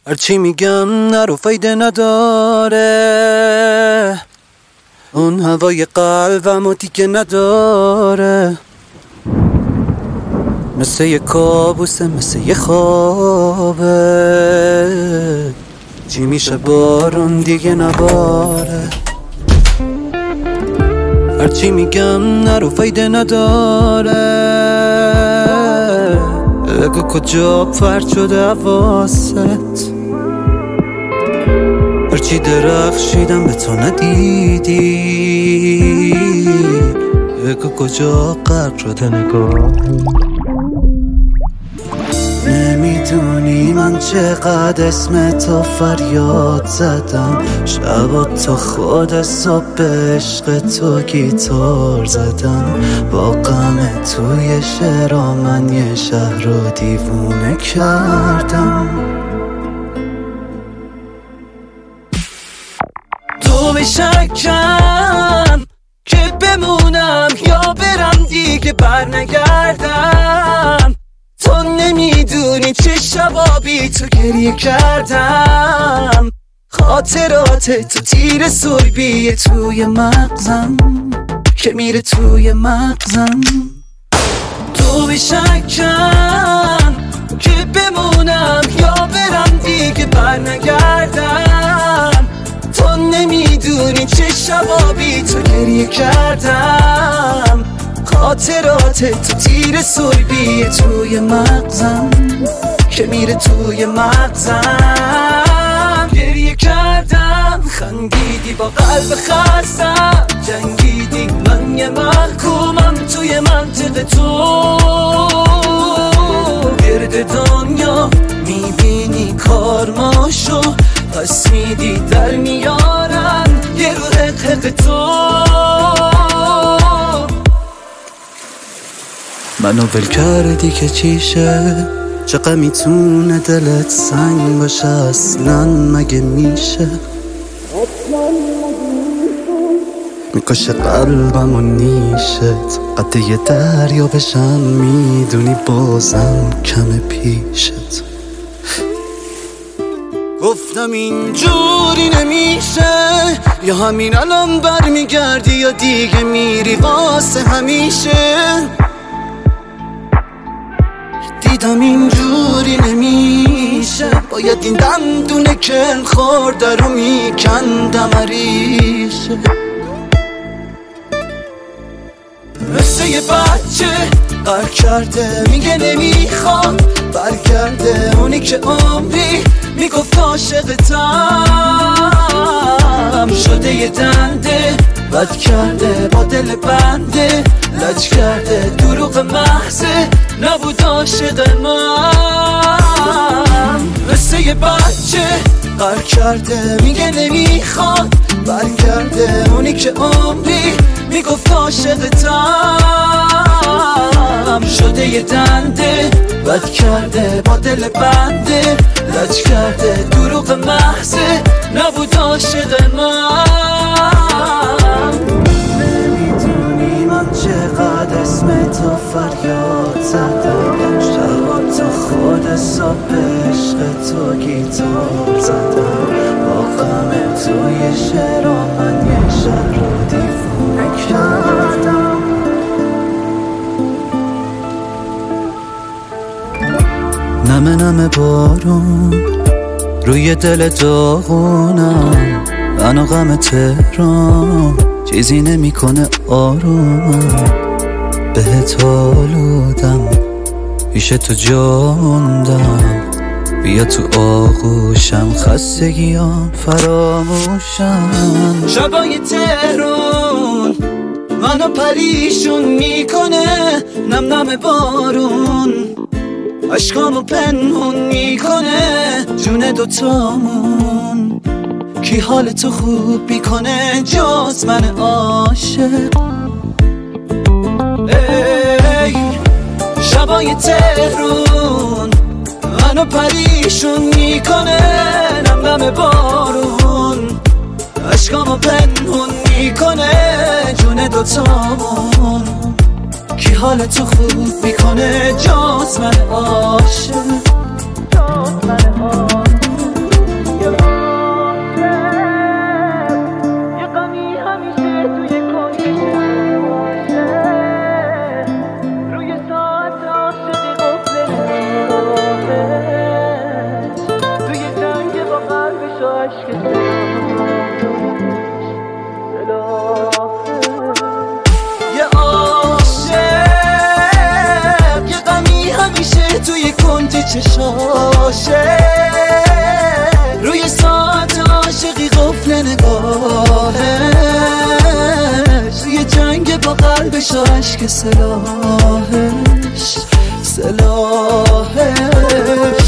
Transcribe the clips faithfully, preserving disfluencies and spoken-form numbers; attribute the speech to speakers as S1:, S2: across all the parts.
S1: هرچی میگم نرو فایده نداره، اون هوای قلبم و دیگه نداره. مثل یه کابوسه، مثل یه خوابه، چی میشه بارون دیگه نباره. هرچی میگم نرو فایده نداره، بگو کجا پرت شده حواست. هرچی درخشیدم به تو ندیدی، بگو کجا غرق شده نگاهی. نمیدونی من چقدر اسم تو فریاد زدم، شبا تا خود صبح عشق تو گیتار زدم. با غم توی شعرها من یه شهر رو دیوونه کردم. تو به شکم که بمونم یا برم دیگه بر نگردم. تو نمیدونی چه شبا بی تو گریه کردم. خاطرات تو تیر سربیه توی مغزم که میره توی مغزم. تو به شکم که بمونم یا برم دیگه بر نگردم. تو نمیدونی چه شبا بی تو گریه کردم. خاطرات تو تیر سربیه توی مغزم که میره توی مغزم. گریه کردم، خندیدی با قلب خستم، جنگیدی من یه محکومم توی منطقه تو. گرد دنیا میبینی کارماشو، پس میدی در میارن یه رو حق تو. منو ول کردی که چیشه، چقدر میتونه دلت سنگ باشه، اصلا مگه میشه؟ میکشه قلبم و نیشت، قد یه دریا بشم میدونی بازم کم پیشت. گفتم اینجوری نمیشه، یا همین الان برمیگردی یا دیگه میری واسه همیشه. دیدم اینجوری نمیشه، باید این دندونه که خورده رو میکندم عریشه. مثل یه بچه قرق کرده میگه نمیخواد برگرده، اونی که عمری میگفت عاشقتم. شده یه دنده بد کرده با دل بنده، لج کرده دروغ محضه نبود عاشق من. مثل یه بچه قرق کرده میگه نمیخواد برگرده، اونی که عمری میگفت عاشقتم. شده یه دنده بد کرده با دل بنده، لج کرده دروغ محضه نبود عاشق من. نمیدونی من چقدر اسم تو فریاد زدم، شبا تا خود صبح عشق تو گیتار زدم. با غم توی شعرها من یه شهر رو دیوونه کردم. نمه نمه بارون روی دل داغونم، من و غم تهران چیزی نمیکنه آرومم. بهت آلودم پیش تو جا موندم، بیا تو آغوشم خستگیام فراموشم. شبای تهران منو پریشون میکنه، نم نم بارون عشقامو پنهون میکنه. جون دوتامون کی حال تو خوب میکنه جز من عاشق. ای شبای تهرون منو پریشون میکنه، نم نم بارون عشقامو پنهون میکنه. جون دوتامون کی حال تو خوب میکنه جز من عاشق. خندش و عشق سلاحش سلاحش.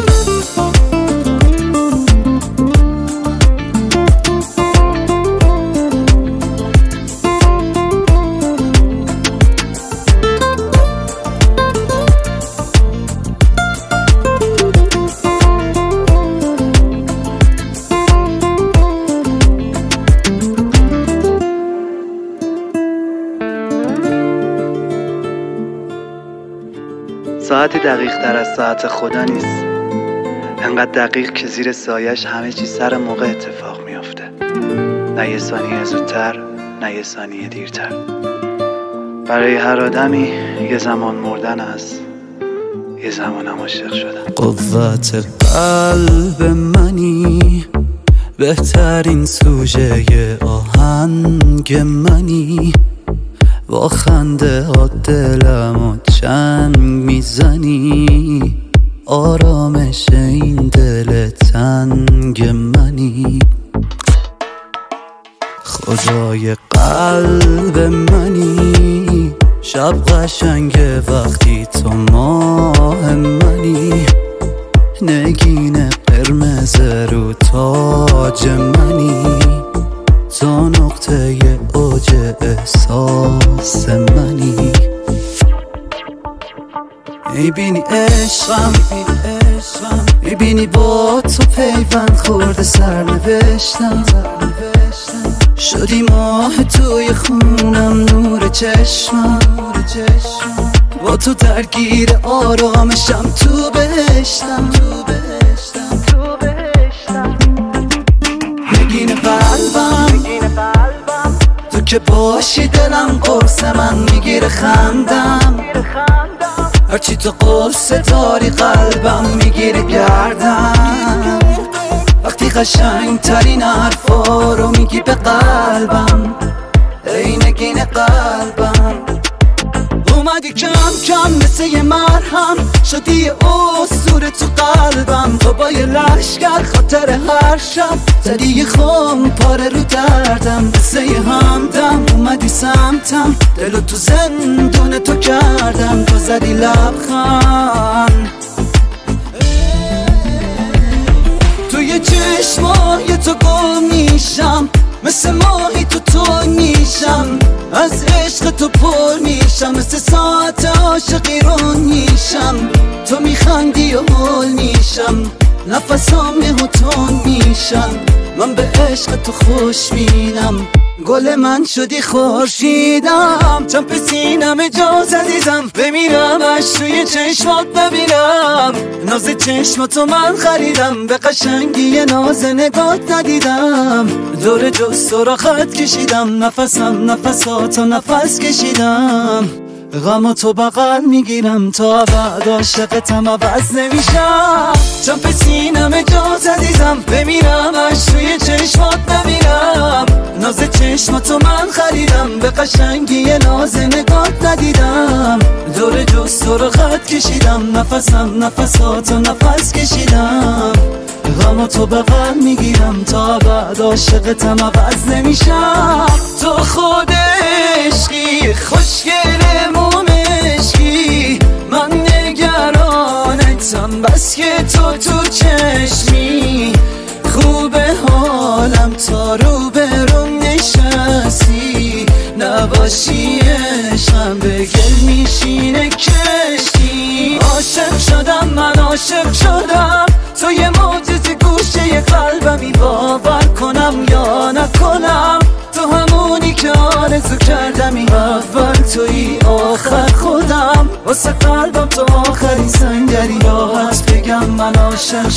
S2: ساعتی دقیق تر از ساعت خدا نیست، انقدر دقیق که زیر سایش همه چی سر موقع اتفاق میافته، نه یه ثانیه زودتر نه یه ثانیه دیرتر. برای هر آدمی یه زمان مردن است، یه زمان عاشق شدن.
S1: قوت قلب منی، بهترین سوژه آهنگ منی، با خنده ها دلمو چنگ میزنی، آرامش این دل تنگ منی. خدای قلب منی، شب قشنگه وقتی تو ماه منی، نگین قرمز رو تاج منی، تو نقطه اوج احساس منی. میبینی عشقم، میبینی با تو پیوند خورده سرنوشتم، شدی ماه توی خونم، نور چشمم، با تو درگیر آرامشم، تو بهشتم، نگین قلبم، تو که باشی دلم قرص من میگیره خندم، هرچی تو قرص داری قلبم میگیره گردم، وقتی قشنگ ترین حرفا رو میگی به قلبم، ای نگین قلبم. اومدی کم کم مثل یه مرهم، شدی اسطوره تو قلبم، تو با یه لشگر خاطر هر شب زدی یه خم پاره رو دردم، مثل یه همدم اومدی سمتم، دلو تو زندون تو کردم، تو زدی لبخند توی چشمای تو گم میشم، مثل ماهی تو تو میشم، از عشق تو پر میشم، مثل ساعت عاشقی رون میشم، تو میخندی و حال میشم، نفسام تون میشم، من به عشق تو خوش بینم، گل من شدی خورشیدم، چمپ سینم جاز عزیزم، بمیرم اش توی چشمات ببینم، ناز چشماتو من خریدم، به قشنگی ناز نگات ندیدم، دور جست را خط کشیدم، نفسم نفساتو نفس کشیدم، غم تو بغل میگیرم، تا بعد عاشقتم عوض نمیشم، چمپ سینم جاز عزیزم، بمیرم اش توی چشمات ببینم، ناز چشماتو من خریدم، به قشنگی ناز نگات ندیدم، دور جست رو خط کشیدم، نفسم نفساتو نفس کشیدم، غم تو بغل میگیرم، تا بعد عاشقتم عوض نمیشم، تو خود عشقی خوشگل مومشکی، من نگرانتم بس که تو تو چشمی، خوب حالم تا رو برم نشستی، نباشی عشقم به گل میشینه کشتی، عاشق شدم من عاشق شدم، تو یه معجزه گوشه قلبمی، باور کنم یا نکنم، تو همونی که آرزو کردمی، اول توی آخر خودم، واسه قلبم تو آخرین سنگری، راحت بگم من عاشق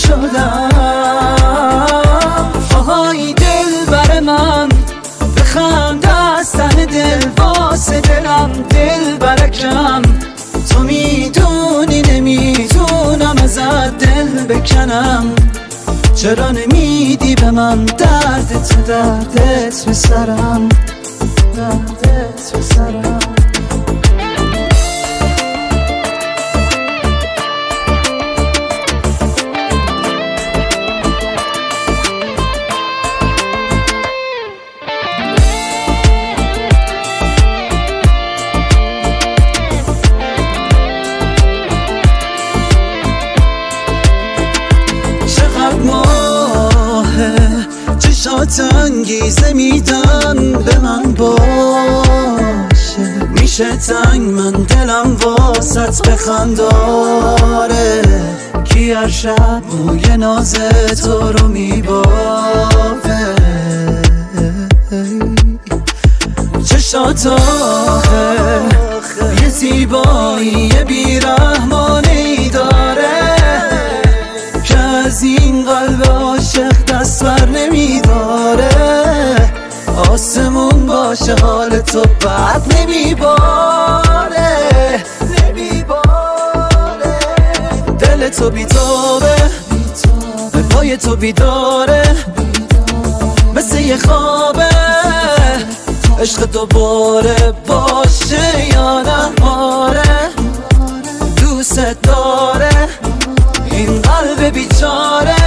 S1: شدم. آهای دل بر من بخند از ته دل، واسه دلم دل برکم، تو میدونی نمیتونم ازت دل بکنم، چرا نمیدی به من دردت دردت به سرم، دردت به سرم. انگیزه میدن به من باشه. میشه تنگ من دلم واسط بخنداره، کی هر شب موی ناز تو رو میبافه. چشات آخه یه زیبایی بیرحمانی داره که از این قلب عاشق دست بر نمیداره. آسمون باشه حال تو بد نمیباره، نمیباره. دل تو بیتابه، به پای تو بیداره، مثل یه خوابه. عشق دوباره باشه یا نه؟ آره دوست داره این قلب بیچاره.